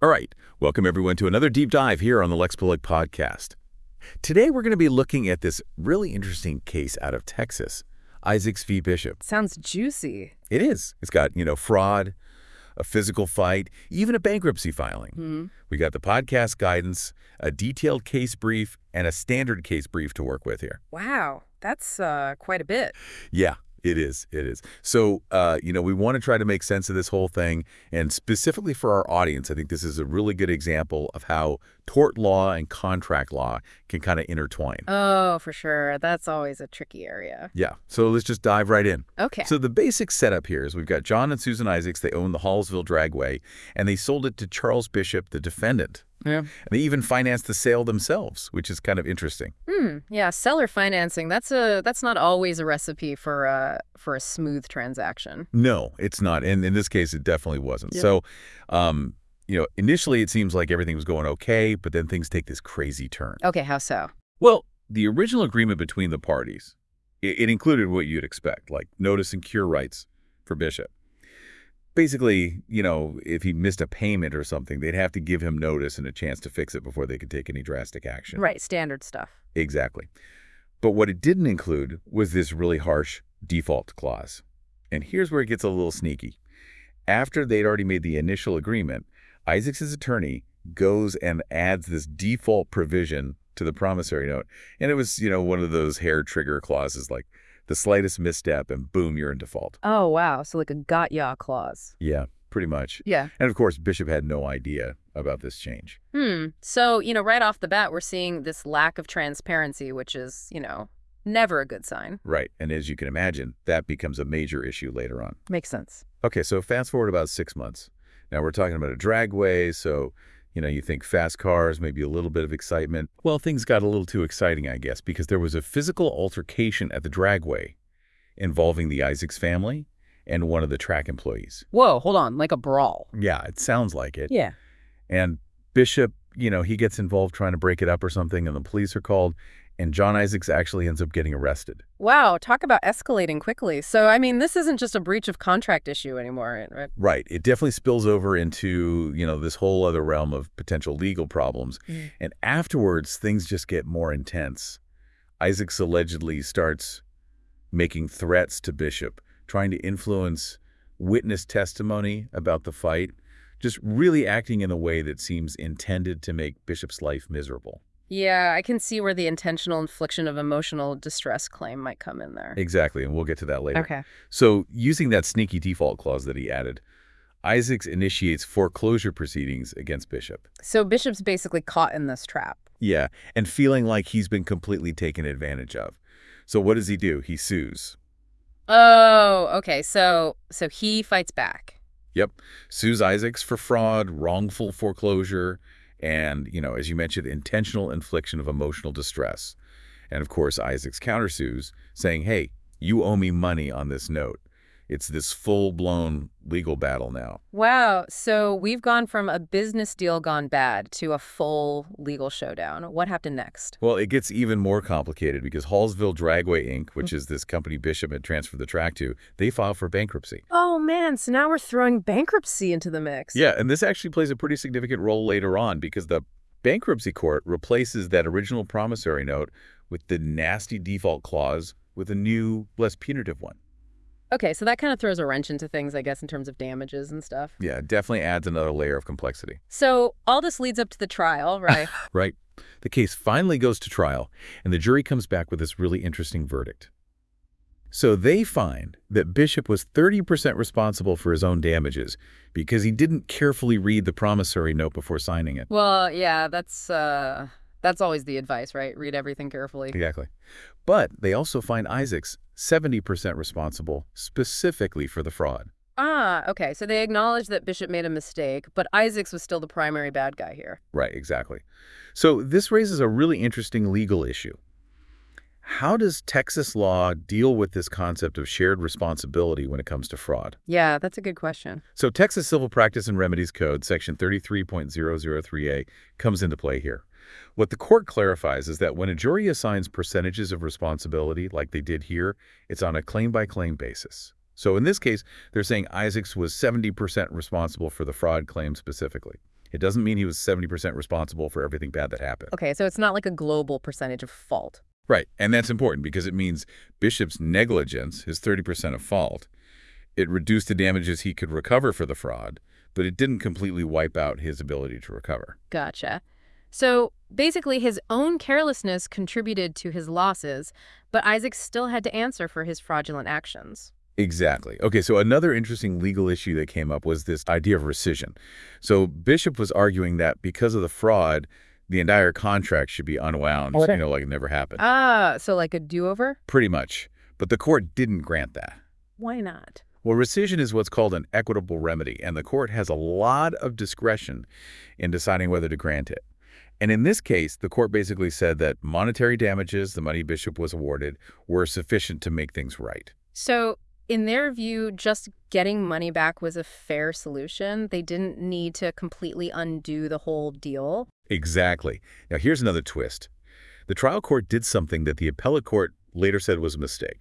All right, welcome everyone to another deep dive here on the Lex Public podcast. Today we're going to be looking at this really interesting case out of Texas, Isaacs v. Bishop. Sounds juicy. It is. It's got, fraud, a physical fight, even a bankruptcy filing. We got the podcast guidance, a detailed case brief, and a standard case brief to work with here. Wow, that's quite a bit. Yeah. It is. So, we want to try to make sense of this whole thing. And specifically for our audience, I think this is a really good example of how tort law and contract law can kind of intertwine. Oh, for sure. That's always a tricky area. Yeah. So let's just dive right in. Okay. So the basic setup here is we've got John and Susan Isaacs. They own the Hallsville Dragway, and they sold it to Charles Bishop, the defendant. Yeah. And they even financed the sale themselves, which is kind of interesting. Yeah, seller financing, that's not always a recipe for a smooth transaction. No, it's not. And in this case, it definitely wasn't. Yeah. So, initially it seems like everything was going okay, but then things take this crazy turn. Okay, how so? Well, the original agreement between the parties, it included what you'd expect, like notice and cure rights for Bishop. Basically, if he missed a payment or something, they'd have to give him notice and a chance to fix it before they could take any drastic action. Right, standard stuff. Exactly. But what it didn't include was this really harsh default clause. And here's where it gets a little sneaky. After they'd already made the initial agreement, Isaacs' attorney goes and adds this default provision to the promissory note. And it was, one of those hair trigger clauses like the slightest misstep and boom, you're in default. Oh, wow. So like a got-ya clause. Yeah, pretty much. Yeah. And of course, Bishop had no idea about this change. So, right off the bat, we're seeing this lack of transparency, which is, never a good sign. Right. And as you can imagine, that becomes a major issue later on. Makes sense. Okay, so fast forward about 6 months. Now we're talking about a dragway, so, you think fast cars, maybe a little bit of excitement. Well, things got a little too exciting, I guess, because there was a physical altercation at the dragway involving the Isaacs family and one of the track employees. Whoa, hold on, like a brawl. Yeah, it sounds like it. Yeah. And Bishop, he gets involved trying to break it up or something, and the police are called, and John Isaacs actually ends up getting arrested. Wow, talk about escalating quickly. So, this isn't just a breach of contract issue anymore, right? Right. It definitely spills over into, this whole other realm of potential legal problems. And afterwards, things just get more intense. Isaacs allegedly starts making threats to Bishop, trying to influence witness testimony about the fight, just really acting in a way that seems intended to make Bishop's life miserable. Yeah, I can see where the intentional infliction of emotional distress claim might come in there. Exactly, and we'll get to that later. Okay. So using that sneaky default clause that he added, Isaacs initiates foreclosure proceedings against Bishop. So Bishop's basically caught in this trap. Yeah, and feeling like he's been completely taken advantage of. So what does he do? He sues. Oh, okay. So he fights back. Yep. Sues Isaacs for fraud, wrongful foreclosure, and, as you mentioned, intentional infliction of emotional distress. And, of course, Isaacs countersues, saying, hey, you owe me money on this note. It's this full-blown legal battle now. Wow. So we've gone from a business deal gone bad to a full legal showdown. What happened next? Well, it gets even more complicated because Hallsville Dragway, Inc., which is this company Bishop had transferred the track to, they filed for bankruptcy. Oh, man. So now we're throwing bankruptcy into the mix. Yeah, and this actually plays a pretty significant role later on because the bankruptcy court replaces that original promissory note with the nasty default clause with a new, less punitive one. Okay, so that kind of throws a wrench into things, I guess, in terms of damages and stuff. Yeah, it definitely adds another layer of complexity. So all this leads up to the trial, right? Right. The case finally goes to trial, and the jury comes back with this really interesting verdict. So they find that Bishop was 30% responsible for his own damages because he didn't carefully read the promissory note before signing it. Well, yeah, that's always the advice, right? Read everything carefully. Exactly. But they also find Isaacs 70% responsible specifically for the fraud. Ah, okay. So they acknowledge that Bishop made a mistake, but Isaacs was still the primary bad guy here. Right, exactly. So this raises a really interesting legal issue. How does Texas law deal with this concept of shared responsibility when it comes to fraud? Yeah, that's a good question. So Texas Civil Practice and Remedies Code, Section 33.003A, comes into play here. What the court clarifies is that when a jury assigns percentages of responsibility, like they did here, it's on a claim-by-claim basis. So in this case, they're saying Isaacs was 70% responsible for the fraud claim specifically. It doesn't mean he was 70% responsible for everything bad that happened. Okay, so it's not like a global percentage of fault. Right, and that's important because it means Bishop's negligence, his 30% of fault, it reduced the damages he could recover for the fraud, but it didn't completely wipe out his ability to recover. Gotcha. So basically, his own carelessness contributed to his losses, but Isaac still had to answer for his fraudulent actions. Exactly. Okay, so another interesting legal issue that came up was this idea of rescission. So Bishop was arguing that because of the fraud, the entire contract should be unwound, Okay. like it never happened. Ah, so like a do-over? Pretty much. But the court didn't grant that. Why not? Well, rescission is what's called an equitable remedy, and the court has a lot of discretion in deciding whether to grant it. And in this case, the court basically said that monetary damages, the money Bishop was awarded, were sufficient to make things right. So in their view, just getting money back was a fair solution. They didn't need to completely undo the whole deal. Exactly. Now, here's another twist. The trial court did something that the appellate court later said was a mistake.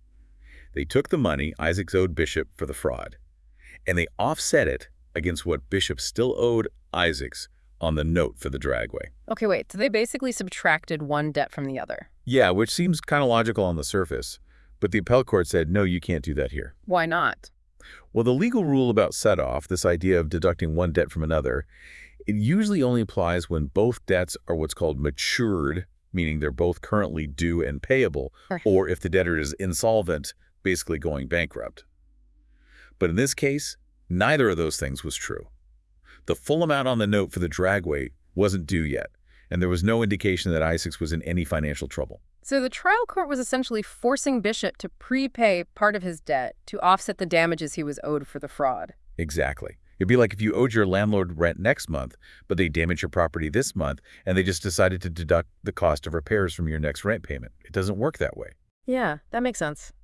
They took the money Isaacs owed Bishop for the fraud, and they offset it against what Bishop still owed Isaacs on the note for the dragway. Okay, wait. So they basically subtracted one debt from the other. Yeah, which seems kind of logical on the surface, but the appellate court said, no, you can't do that here. Why not? Well, the legal rule about set-off, this idea of deducting one debt from another, it usually only applies when both debts are what's called matured, meaning they're both currently due and payable, Right. or if the debtor is insolvent, basically going bankrupt. But in this case, neither of those things was true. The full amount on the note for the dragway wasn't due yet, and there was no indication that Isaacs was in any financial trouble. So the trial court was essentially forcing Bishop to prepay part of his debt to offset the damages he was owed for the fraud. Exactly. It'd be like if you owed your landlord rent next month, but they damaged your property this month, and they just decided to deduct the cost of repairs from your next rent payment. It doesn't work that way. Yeah, that makes sense.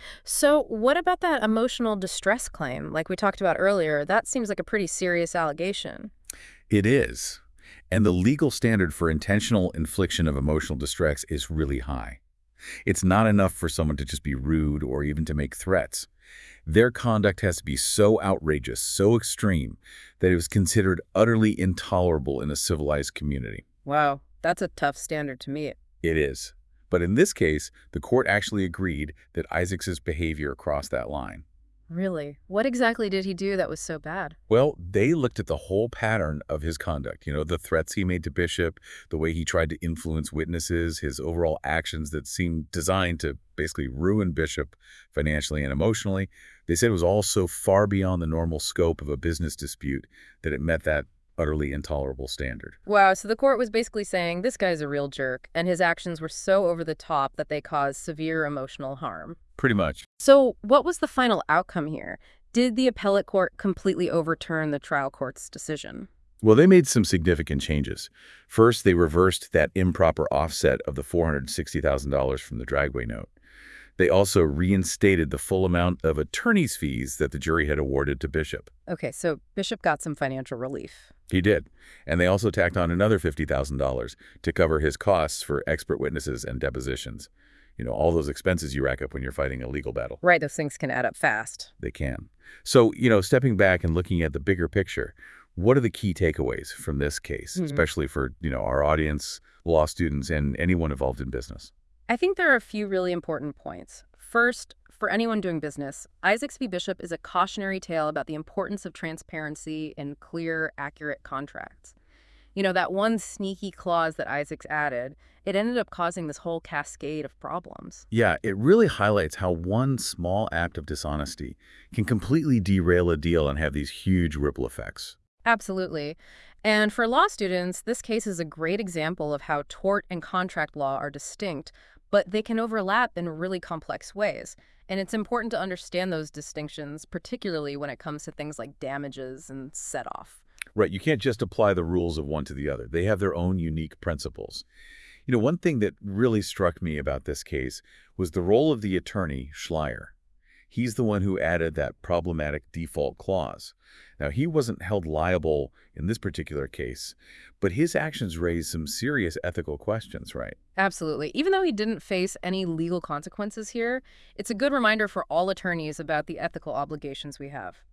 So what about that emotional distress claim, like we talked about earlier? That seems like a pretty serious allegation. It is. And the legal standard for intentional infliction of emotional distress is really high. It's not enough for someone to just be rude or even to make threats. Their conduct has to be so outrageous, so extreme, that it was considered utterly intolerable in a civilized community. Wow, that's a tough standard to meet. It is. But in this case, the court actually agreed that Isaacs's behavior crossed that line. Really? What exactly did he do that was so bad? Well, they looked at the whole pattern of his conduct, the threats he made to Bishop, the way he tried to influence witnesses, his overall actions that seemed designed to basically ruin Bishop financially and emotionally. They said it was all so far beyond the normal scope of a business dispute that it met that utterly intolerable standard. Wow, so the court was basically saying this guy's a real jerk, and his actions were so over the top that they caused severe emotional harm. Pretty much. So what was the final outcome here? Did the appellate court completely overturn the trial court's decision? Well, they made some significant changes. First, they reversed that improper offset of the $460,000 from the dragway note. They also reinstated the full amount of attorney's fees that the jury had awarded to Bishop. Okay, so Bishop got some financial relief. He did. And they also tacked on another $50,000 to cover his costs for expert witnesses and depositions. All those expenses you rack up when you're fighting a legal battle. Right, those things can add up fast. They can. So, stepping back and looking at the bigger picture, what are the key takeaways from this case, especially for, our audience, law students, and anyone involved in business? I think there are a few really important points. First, for anyone doing business, Isaacs v. Bishop is a cautionary tale about the importance of transparency and clear, accurate contracts. That one sneaky clause that Isaacs added, it ended up causing this whole cascade of problems. Yeah, it really highlights how one small act of dishonesty can completely derail a deal and have these huge ripple effects. Absolutely. And for law students, this case is a great example of how tort and contract law are distinct, but they can overlap in really complex ways. And it's important to understand those distinctions, particularly when it comes to things like damages and set-off. Right, you can't just apply the rules of one to the other. They have their own unique principles. One thing that really struck me about this case was the role of the attorney, Schleier. He's the one who added that problematic default clause. Now, he wasn't held liable in this particular case, but his actions raised some serious ethical questions, right? Absolutely. Even though he didn't face any legal consequences here, it's a good reminder for all attorneys about the ethical obligations we have.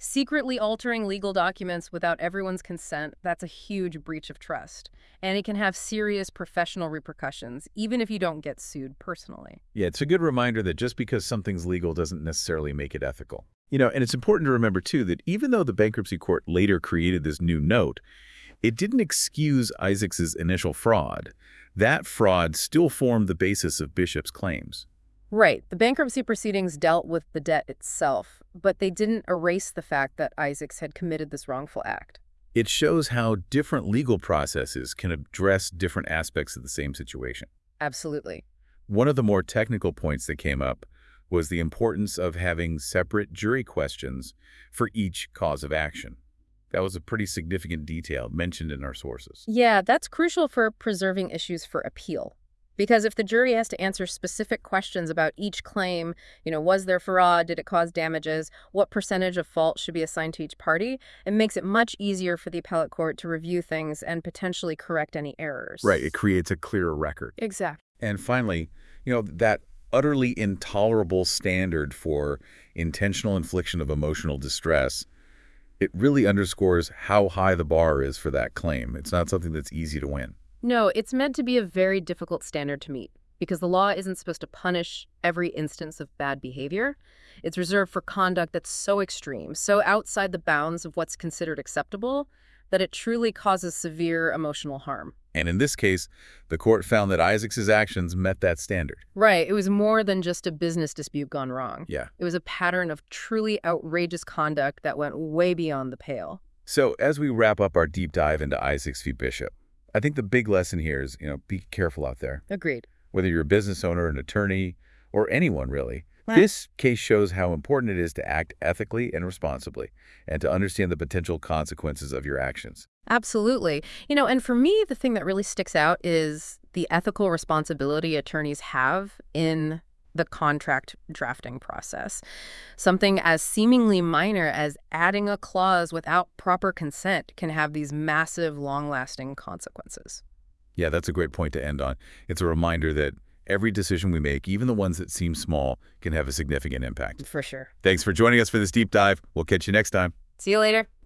Secretly altering legal documents without everyone's consent, that's a huge breach of trust. And it can have serious professional repercussions, even if you don't get sued personally. Yeah, it's a good reminder that just because something's legal doesn't necessarily make it ethical. And it's important to remember, too, that even though the bankruptcy court later created this new note, it didn't excuse Isaacs's initial fraud. That fraud still formed the basis of Bishop's claims. Right. The bankruptcy proceedings dealt with the debt itself, but they didn't erase the fact that Isaacs had committed this wrongful act. It shows how different legal processes can address different aspects of the same situation. Absolutely. One of the more technical points that came up was the importance of having separate jury questions for each cause of action. That was a pretty significant detail mentioned in our sources. Yeah, that's crucial for preserving issues for appeal. Because if the jury has to answer specific questions about each claim, was there fraud, did it cause damages, what percentage of fault should be assigned to each party, it makes it much easier for the appellate court to review things and potentially correct any errors. Right, it creates a clearer record. Exactly. And finally, that utterly intolerable standard for intentional infliction of emotional distress, it really underscores how high the bar is for that claim. It's not something that's easy to win. No, it's meant to be a very difficult standard to meet because the law isn't supposed to punish every instance of bad behavior. It's reserved for conduct that's so extreme, so outside the bounds of what's considered acceptable, that it truly causes severe emotional harm. And in this case, the court found that Isaacs's actions met that standard. Right. It was more than just a business dispute gone wrong. Yeah. It was a pattern of truly outrageous conduct that went way beyond the pale. So as we wrap up our deep dive into Isaacs v. Bishop, I think the big lesson here is, be careful out there. Agreed. Whether you're a business owner, an attorney, or anyone really, this case shows how important it is to act ethically and responsibly and to understand the potential consequences of your actions. Absolutely. And for me, the thing that really sticks out is the ethical responsibility attorneys have in the contract drafting process. Something as seemingly minor as adding a clause without proper consent can have these massive, long-lasting consequences. Yeah, that's a great point to end on. It's a reminder that every decision we make, even the ones that seem small, can have a significant impact. For sure. Thanks for joining us for this deep dive. We'll catch you next time. See you later.